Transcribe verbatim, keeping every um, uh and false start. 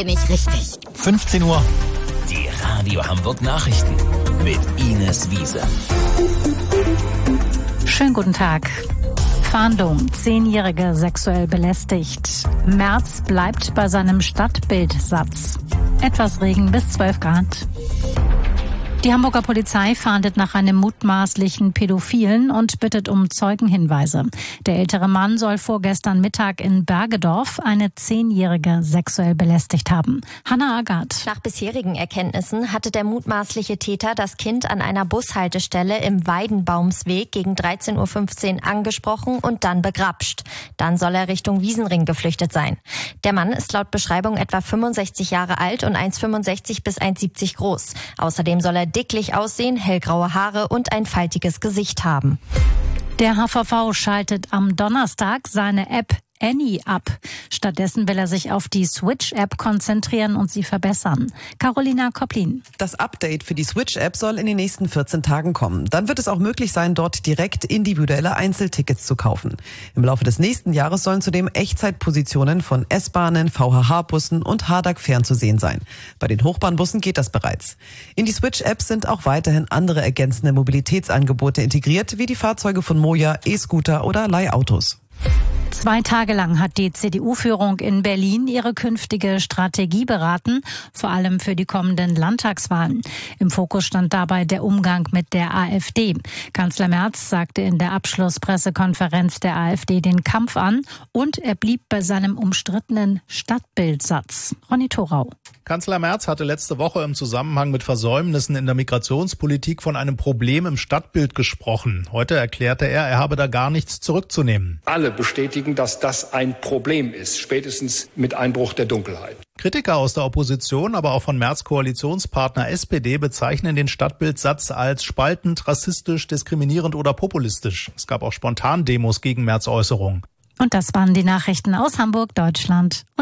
bin ich richtig. fünfzehn Uhr. Die Radio Hamburg Nachrichten mit Ines Wiese. Schönen guten Tag. Fahndung. Zehnjährige sexuell belästigt. Merz bleibt bei seinem Stadtbildsatz. Etwas Regen bis zwölf Grad. Die Hamburger Polizei fahndet nach einem mutmaßlichen Pädophilen und bittet um Zeugenhinweise. Der ältere Mann soll vorgestern Mittag in Bergedorf eine Zehnjährige sexuell belästigt haben. Hannah Agath. Nach bisherigen Erkenntnissen hatte der mutmaßliche Täter das Kind an einer Bushaltestelle im Weidenbaumsweg gegen dreizehn Uhr fünfzehn angesprochen und dann begrapscht. Dann soll er Richtung Wiesenring geflüchtet sein. Der Mann ist laut Beschreibung etwa fünfundsechzig Jahre alt und eins Komma fünfundsechzig bis eins Komma siebzig groß. Außerdem soll er dicklich aussehen, hellgraue Haare und ein faltiges Gesicht haben. Der H V V schaltet am Donnerstag seine App Any ab. Stattdessen will er sich auf die Switch-App konzentrieren und sie verbessern. Carolina Koplin. Das Update für die Switch-App soll in den nächsten vierzehn Tagen kommen. Dann wird es auch möglich sein, dort direkt individuelle Einzeltickets zu kaufen. Im Laufe des nächsten Jahres sollen zudem Echtzeitpositionen von S-Bahnen, V H H-Bussen und H D A G-Fähren zu sehen sein. Bei den Hochbahnbussen geht das bereits. In die Switch-App sind auch weiterhin andere ergänzende Mobilitätsangebote integriert, wie die Fahrzeuge von Moja, E-Scooter oder Leihautos. Zwei Tage lang hat die C D U-Führung in Berlin ihre künftige Strategie beraten, vor allem für die kommenden Landtagswahlen. Im Fokus stand dabei der Umgang mit der AfD. Kanzler Merz sagte in der Abschlusspressekonferenz der AfD den Kampf an und er blieb bei seinem umstrittenen Stadtbildsatz. Ronny Thorau. Kanzler Merz hatte letzte Woche im Zusammenhang mit Versäumnissen in der Migrationspolitik von einem Problem im Stadtbild gesprochen. Heute erklärte er, er habe da gar nichts zurückzunehmen. Alle bestätigen, dass das ein Problem ist, spätestens mit Einbruch der Dunkelheit. Kritiker aus der Opposition, aber auch von Merz' Koalitionspartner S P D bezeichnen den Stadtbildsatz als spaltend, rassistisch, diskriminierend oder populistisch. Es gab auch spontan Demos gegen Merz' Äußerungen. Und das waren die Nachrichten aus Hamburg, Deutschland und